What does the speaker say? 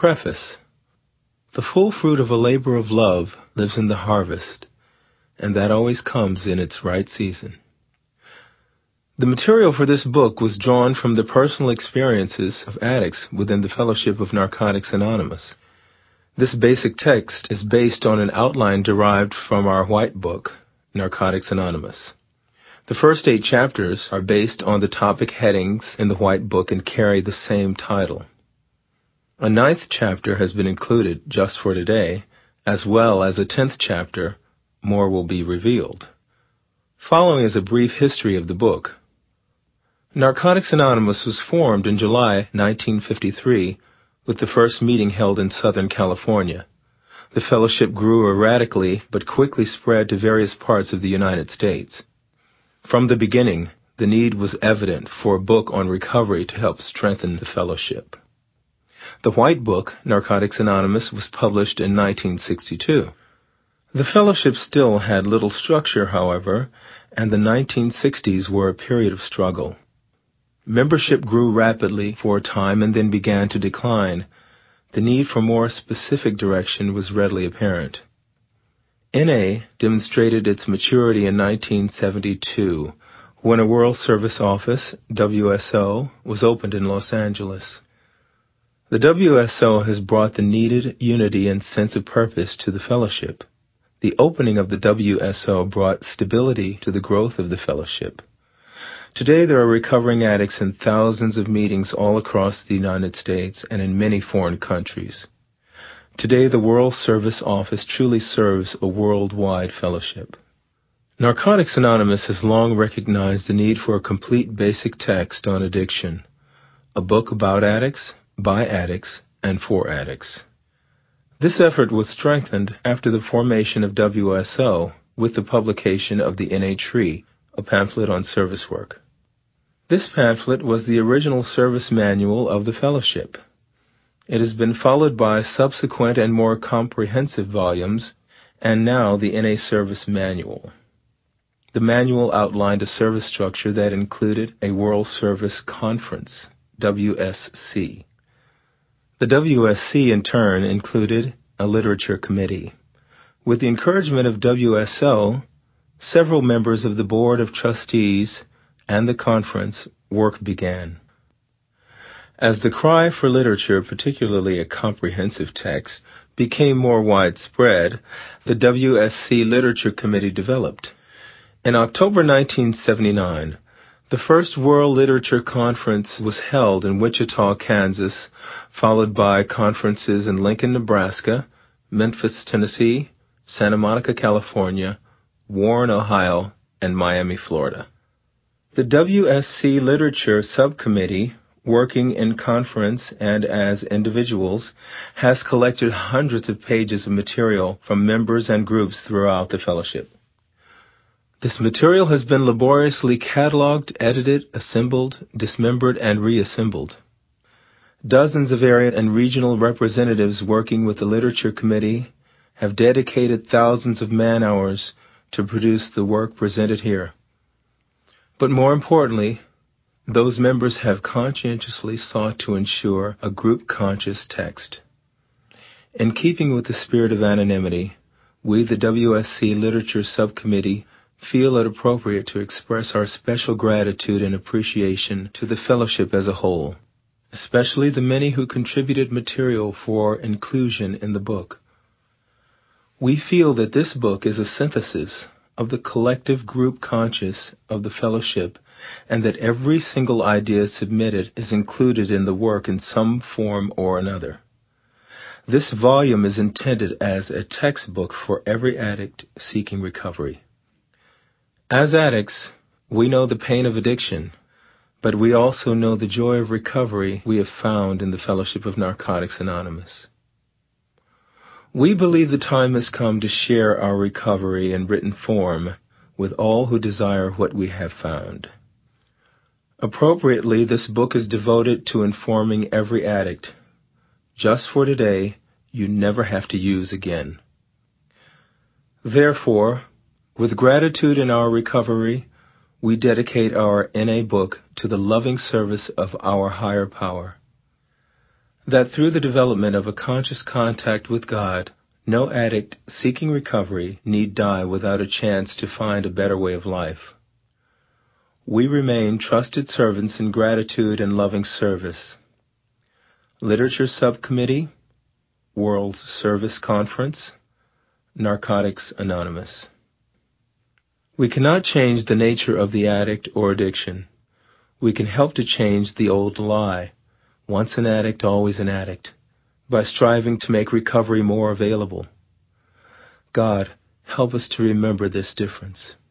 Preface. The full fruit of a labor of love lives in the harvest, and that always comes in its right season. The material for this book was drawn from the personal experiences of addicts within the Fellowship of Narcotics Anonymous. This basic text is based on an outline derived from our white book, Narcotics Anonymous. The first 8 chapters are based on the topic headings in the white book and carry the same title. A 9th chapter has been included just for today, as well as a 10th chapter, More Will Be Revealed. Following is a brief history of the book. Narcotics Anonymous was formed in July 1953 with the first meeting held in Southern California. The fellowship grew erratically but quickly spread to various parts of the United States. From the beginning, the need was evident for a book on recovery to help strengthen the fellowship. The white book, Narcotics Anonymous, was published in 1962. The fellowship still had little structure, however, and the 1960s were a period of struggle. Membership grew rapidly for a time and then began to decline. The need for more specific direction was readily apparent. NA demonstrated its maturity in 1972 when a World Service Office, WSO, was opened in Los Angeles. The WSO has brought the needed unity and sense of purpose to the fellowship. The opening of the WSO brought stability to the growth of the fellowship. Today there are recovering addicts in thousands of meetings all across the United States and in many foreign countries. Today the World Service Office truly serves a worldwide fellowship. Narcotics Anonymous has long recognized the need for a complete basic text on addiction, a book about addicts, by addicts, and for addicts. This effort was strengthened after the formation of WSO with the publication of the NA Tree, a pamphlet on service work. This pamphlet was the original service manual of the fellowship. It has been followed by subsequent and more comprehensive volumes, and now the NA Service Manual. The manual outlined a service structure that included a World Service Conference, WSC. The WSC, in turn, included a literature committee. With the encouragement of WSO, several members of the Board of Trustees and the conference, work began. As the cry for literature, particularly a comprehensive text, became more widespread, the WSC Literature Committee developed. In October 1979, the first World Literature Conference was held in Wichita, Kansas, followed by conferences in Lincoln, Nebraska, Memphis, Tennessee, Santa Monica, California, Warren, Ohio, and Miami, Florida. The WSC Literature Subcommittee, working in conference and as individuals, has collected hundreds of pages of material from members and groups throughout the fellowship. This material has been laboriously cataloged, edited, assembled, dismembered, and reassembled. Dozens of area and regional representatives working with the Literature Committee have dedicated thousands of man-hours to produce the work presented here. But more importantly, those members have conscientiously sought to ensure a group-conscious text. In keeping with the spirit of anonymity, we, the WSC Literature Subcommittee, feel it appropriate to express our special gratitude and appreciation to the fellowship as a whole, especially the many who contributed material for inclusion in the book. We feel that this book is a synthesis of the collective group conscious of the fellowship, and that every single idea submitted is included in the work in some form or another. This volume is intended as a textbook for every addict seeking recovery. As addicts, we know the pain of addiction, but we also know the joy of recovery we have found in the Fellowship of Narcotics Anonymous. We believe the time has come to share our recovery in written form with all who desire what we have found. Appropriately, this book is devoted to informing every addict. Just for today, you never have to use again. Therefore, with gratitude in our recovery, we dedicate our NA book to the loving service of our higher power. that through the development of a conscious contact with God, no addict seeking recovery need die without a chance to find a better way of life. We remain trusted servants in gratitude and loving service. Literature Subcommittee, World Service Conference, Narcotics Anonymous. We cannot change the nature of the addict or addiction. We can help to change the old lie, once an addict, always an addict, by striving to make recovery more available. God, help us to remember this difference.